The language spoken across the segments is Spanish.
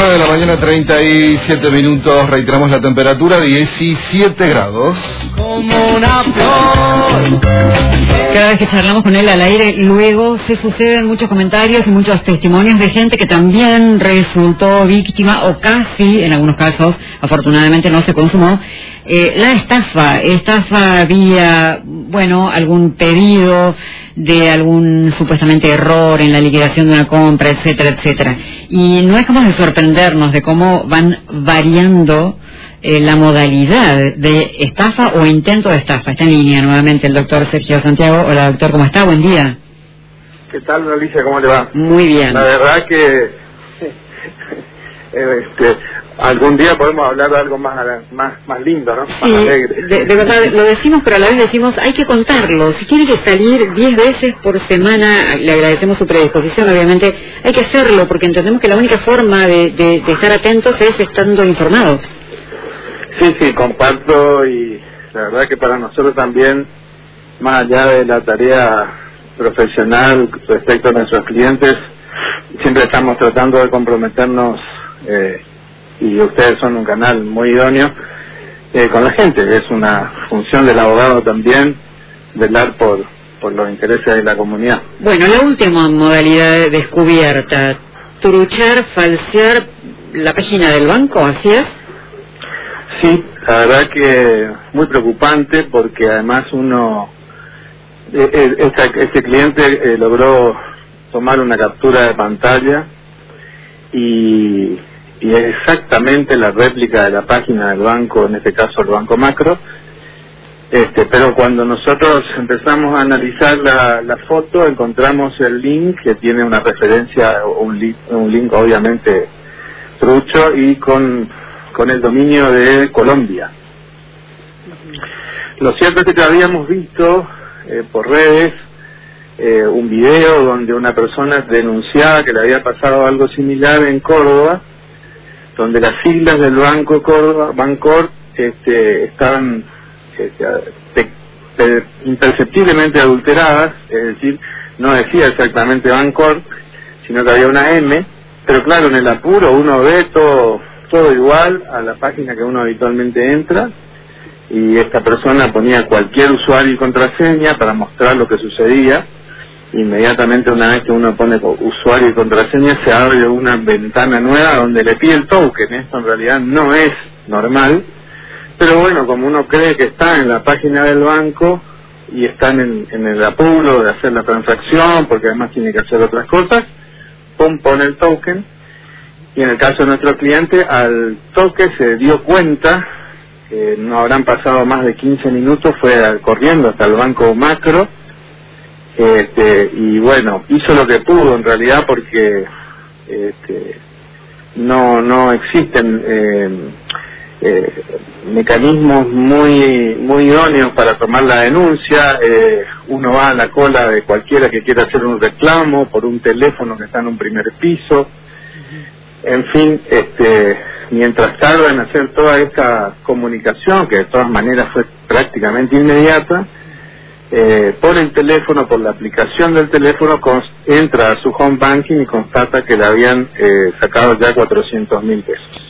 9 de la mañana, 37 minutos, reiteramos la temperatura, 17 grados. Como una flor. Cada vez que charlamos con él al aire, luego se suceden muchos comentarios y muchos testimonios de gente que también resultó víctima, o casi, en algunos casos, afortunadamente no se consumó, la estafa vía, bueno, algún pedido de algún supuestamente error en la liquidación de una compra, etcétera, etcétera. Y no dejamos de sorprendernos de cómo van variando la modalidad de estafa o intento de estafa. Está en línea nuevamente el doctor Sergio Santiago. Hola, doctor, ¿cómo está? Buen día. ¿Qué tal, Alicia? ¿Cómo le va? Muy bien. La verdad que algún día podemos hablar de algo más lindo, ¿no? Sí, más alegre. De verdad, lo decimos, pero a la vez decimos, hay que contarlo. Si tiene que salir 10 veces por semana, le agradecemos su predisposición, obviamente, hay que hacerlo, porque entendemos que la única forma de estar atentos es estando informados. Sí, comparto, y la verdad que para nosotros también, más allá de la tarea profesional respecto a nuestros clientes, siempre estamos tratando de comprometernos, y ustedes son un canal muy idóneo, con la gente. Es una función del abogado también velar por los intereses de la comunidad. Bueno, la última modalidad descubierta, truchar, falsear la página del banco, ¿así es? Sí, la verdad que muy preocupante, porque además este cliente logró tomar una captura de pantalla y es exactamente la réplica de la página del banco, en este caso el Banco Macro, pero cuando nosotros empezamos a analizar la foto, encontramos el link que tiene una referencia, un link obviamente trucho y con el dominio de Colombia. Lo cierto es que ya habíamos visto por redes un video donde una persona denunciaba que le había pasado algo similar en Córdoba, donde las siglas del Banco Córdoba, Bancorp, estaban imperceptiblemente adulteradas, es decir, no decía exactamente Bancorp, sino que había una M, pero claro, en el apuro uno ve todo igual a la página que uno habitualmente entra, y esta persona ponía cualquier usuario y contraseña para mostrar lo que sucedía. Inmediatamente, una vez que uno pone usuario y contraseña, se abre una ventana nueva donde le pide el token. Esto en realidad no es normal, pero bueno, como uno cree que está en la página del banco y están en el apuro de hacer la transacción, porque además tiene que hacer otras cosas, pone el token. Y en el caso de nuestro cliente, al toque se dio cuenta, no habrán pasado más de 15 minutos, fue corriendo hasta el Banco Macro, y bueno, hizo lo que pudo en realidad, porque no existen mecanismos muy idóneos para tomar la denuncia. Uno va a la cola de cualquiera que quiera hacer un reclamo por un teléfono que está en un primer piso. En fin, mientras tarda en hacer toda esta comunicación, que de todas maneras fue prácticamente inmediata, por el teléfono, por la aplicación del teléfono, entra a su home banking y constata que le habían sacado ya 400.000 pesos.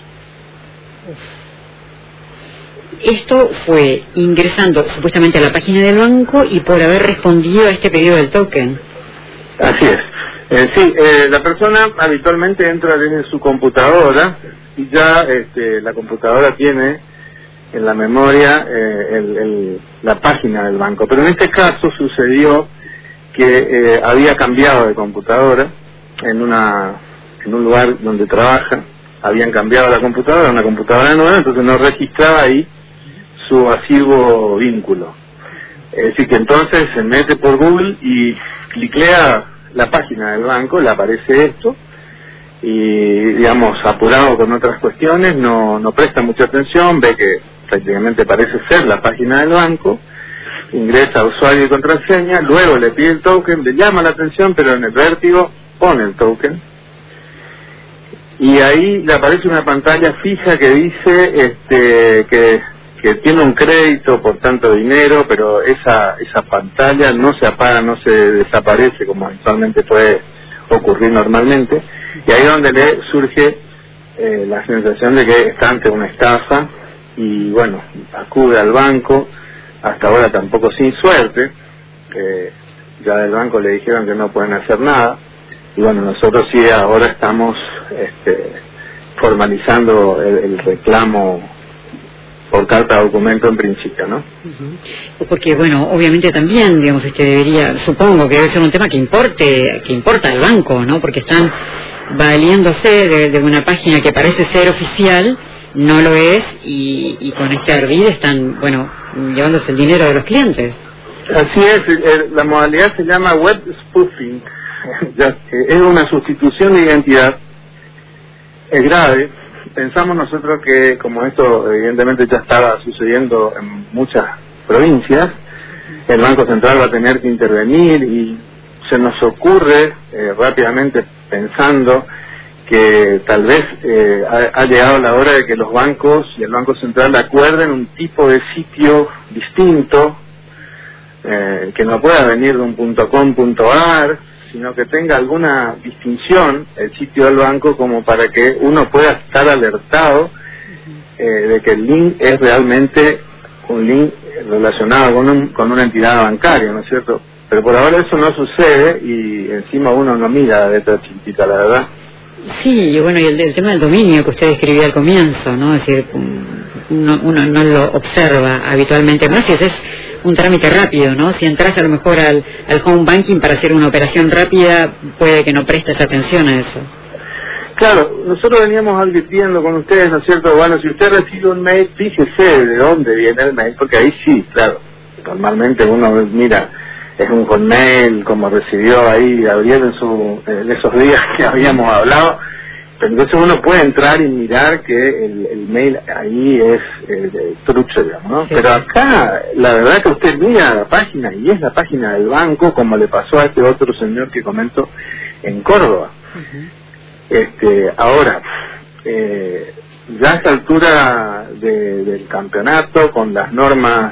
Esto fue ingresando supuestamente a la página del banco y por haber respondido a este pedido del token. Así es. Sí, la persona habitualmente entra desde su computadora y ya la computadora tiene en la memoria la página del banco. Pero en este caso sucedió que había cambiado de computadora en un lugar donde trabaja. Habían cambiado la computadora, una computadora nueva, entonces no registraba ahí su asiduo vínculo. Es decir, que entonces se mete por Google y cliclea la página del banco, le aparece esto, y digamos, apurado con otras cuestiones, no presta mucha atención, ve que prácticamente parece ser la página del banco, ingresa usuario y contraseña, luego le pide el token, le llama la atención, pero en el vértigo pone el token, y ahí le aparece una pantalla fija que dice que tiene un crédito por tanto dinero, pero esa pantalla no se apaga, no se desaparece como habitualmente puede ocurrir normalmente, y ahí donde le surge la sensación de que está ante una estafa y bueno, acude al banco, hasta ahora tampoco sin suerte, ya del banco le dijeron que no pueden hacer nada y bueno, nosotros sí ahora estamos formalizando el reclamo por carta de documento en principio, ¿no? Porque bueno, obviamente también, digamos, debería, supongo que debe ser un tema que importa al banco, ¿no? Porque están valiéndose de una página que parece ser oficial, no lo es, y con este ardid están, bueno, llevándose el dinero de los clientes. Así es, la modalidad se llama web spoofing, es una sustitución de identidad, es grave. Pensamos nosotros que como esto evidentemente ya estaba sucediendo en muchas provincias, el Banco Central va a tener que intervenir y se nos ocurre rápidamente pensando que tal vez ha llegado la hora de que los bancos y el Banco Central acuerden un tipo de sitio distinto, que no pueda venir de un .com.ar, sino que tenga alguna distinción el sitio del banco como para que uno pueda estar alertado de que el link es realmente un link relacionado con una entidad bancaria, ¿no es cierto? Pero por ahora eso no sucede y encima uno no mira de esta chiquita, la verdad. Sí, y bueno, y el tema del dominio que usted escribía al comienzo, ¿no? Es decir, uno no lo observa habitualmente, más si es un trámite rápido, ¿no? Si entras a lo mejor al home banking para hacer una operación rápida, puede que no prestes atención a eso. Claro, nosotros veníamos advirtiendo con ustedes, ¿no es cierto? Bueno, si usted recibe un mail, fíjese de dónde viene el mail, porque ahí sí, claro, normalmente uno mira, es un Hotmail como recibió ahí Gabriel en esos días que habíamos hablado, pero entonces uno puede entrar y mirar que el mail ahí es trucho, digamos, ¿no? Sí. Pero acá, la verdad que usted mira la página y es la página del banco, como le pasó a este otro señor que comentó en Córdoba. Ahora, ya a esta altura del campeonato, con las normas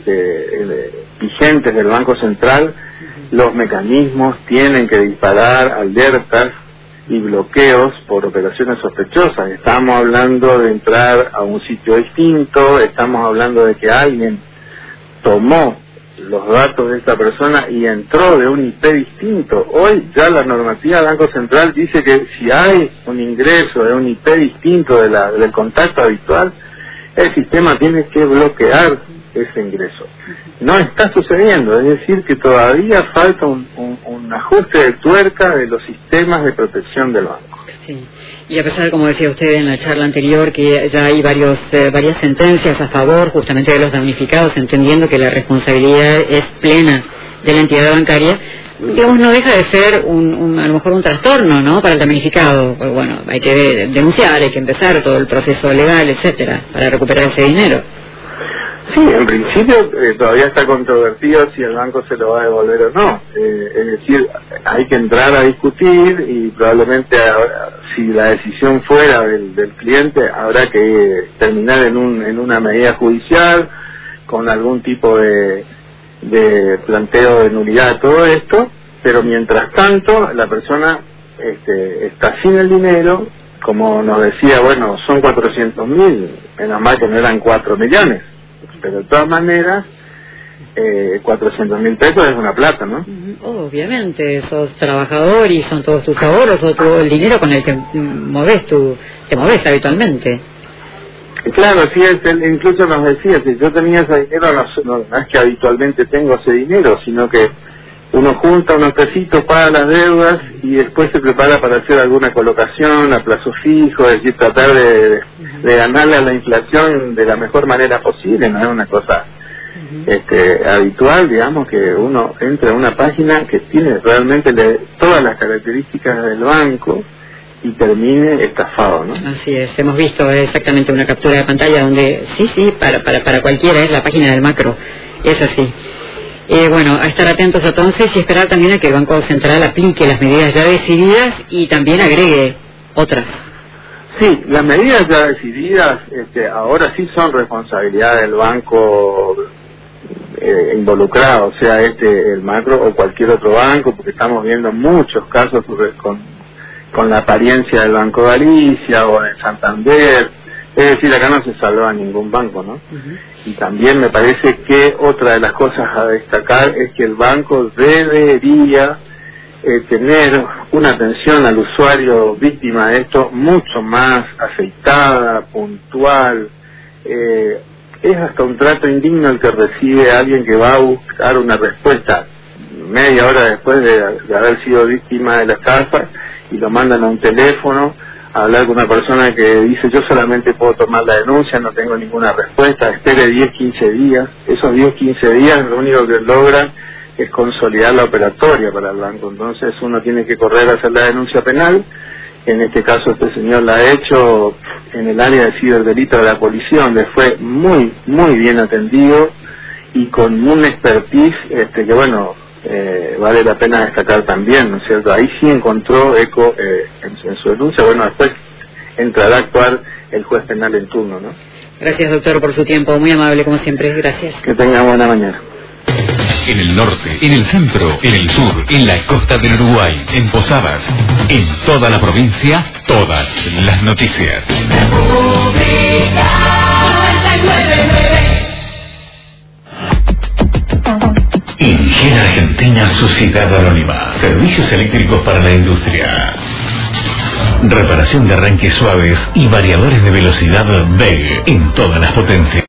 vigentes del Banco Central, los mecanismos tienen que disparar alertas y bloqueos por operaciones sospechosas. Estamos hablando de entrar a un sitio distinto, estamos hablando de que alguien tomó los datos de esta persona y entró de un IP distinto. Hoy ya la normativa del Banco Central dice que si hay un ingreso de un IP distinto del contacto habitual, el sistema tiene que bloquear ese ingreso. No está sucediendo, es decir, que todavía falta un ajuste de tuerca de los sistemas de protección del banco. Sí. Y a pesar, como decía usted en la charla anterior, que ya hay varias sentencias a favor justamente de los damnificados, entendiendo que la responsabilidad es plena de la entidad bancaria, digamos, no deja de ser a lo mejor un trastorno, ¿no?, para el damnificado. Pues bueno, hay que denunciar, hay que empezar todo el proceso legal, etcétera, para recuperar ese dinero. Sí, en principio todavía está controvertido si el banco se lo va a devolver o no. Es decir, hay que entrar a discutir y probablemente si la decisión fuera del cliente habrá que terminar en una medida judicial con algún tipo de planteo de nulidad de todo esto, pero mientras tanto la persona está sin el dinero, como nos decía, bueno, son 400.000, menos mal que no eran 4 millones. Pero de todas maneras, 400.000 pesos es una plata, ¿no? Obviamente, sos trabajador y son todos tus ahorros o todo el dinero con el que te moves habitualmente. Claro, sí, incluso nos decía, si yo tenía ese dinero, no es que habitualmente tengo ese dinero, sino que uno junta unos pesitos, paga las deudas y después se prepara para hacer alguna colocación a plazo fijo, es decir, tratar de ganarle a la inflación de la mejor manera posible. No es una cosa habitual, digamos, que uno entre a una página que tiene realmente todas las características del banco y termine estafado, ¿no? Así es, hemos visto exactamente una captura de pantalla donde sí, para cualquiera es la página del macro, es así. Bueno, a estar atentos entonces y esperar también a que el Banco Central aplique las medidas ya decididas y también agregue otras. Sí, las medidas ya decididas ahora sí son responsabilidad del banco involucrado, sea el macro o cualquier otro banco, porque estamos viendo muchos casos con la apariencia del Banco Galicia o de Santander. Es decir, acá no se salva ningún banco, ¿no? Y también me parece que otra de las cosas a destacar es que el banco debería tener una atención al usuario víctima de esto mucho más aceitada, puntual. Es hasta un trato indigno el que recibe alguien que va a buscar una respuesta media hora después de haber sido víctima de la estafa y lo mandan a un teléfono a hablar con una persona que dice: yo solamente puedo tomar la denuncia, no tengo ninguna respuesta, espere 10-15 días. Esos 10-15 días lo único que logra es consolidar la operatoria para el banco. Entonces uno tiene que correr a hacer la denuncia penal. En este caso este señor la ha hecho en el área de ciberdelito de la policía, donde fue muy bien atendido y con un expertise que bueno, vale la pena destacar también, ¿no es cierto? Ahí sí encontró eco en su denuncia. Bueno, después entrará a actuar el juez penal en turno, ¿no? Gracias, doctor, por su tiempo, muy amable como siempre. Gracias. Que tenga buena mañana. En el norte, en el centro, en el sur, en la costa del Uruguay, en Posadas, en toda la provincia, todas las noticias. Ingen Argentina Sociedad Anónima. Servicios eléctricos para la industria. Reparación de arranques suaves y variadores de velocidad VEG en todas las potencias.